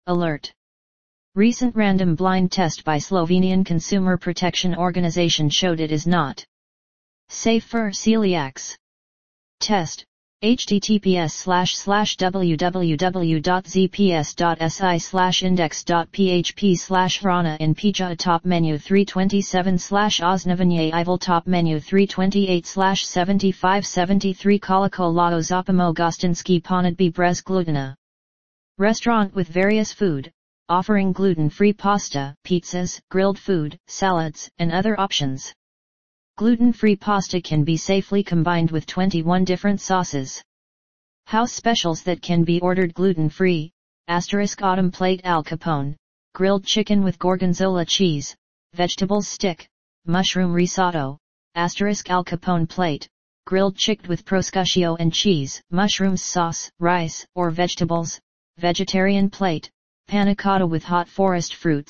Alert! Recent random blind test by Slovenian Consumer Protection Organization showed it is not safe for celiacs. Test: https://www.zps.si/index.php/rana in pija top menu 327/osnovanye ival top menu 328/7573 koliko lao zapamo gostinski ponudbi brez glutena. Restaurant with various food, offering gluten-free pasta, pizzas, grilled food, salads, and other options. Gluten-free pasta can be safely combined with 21 different sauces. House specials that can be ordered gluten-free: autumn plate Al Capone, grilled chicken with gorgonzola cheese, vegetables stick, mushroom risotto, Al Capone plate, grilled chicken with prosciutto and cheese, mushrooms sauce, rice, or vegetables, vegetarian plate, panna cotta with hot forest fruits.